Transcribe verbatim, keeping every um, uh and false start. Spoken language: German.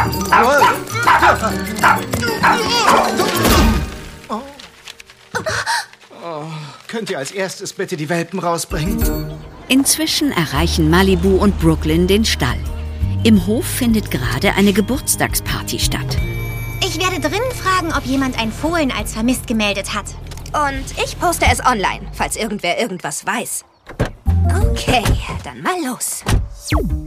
Oh, könnt ihr als erstes bitte die Welpen rausbringen? Inzwischen erreichen Malibu und Brooklyn den Stall. Im Hof findet gerade eine Geburtstagsparty statt. Ich werde drinnen fragen, ob jemand ein Fohlen als vermisst gemeldet hat. Und ich poste es online, falls irgendwer irgendwas weiß. Okay, dann mal los.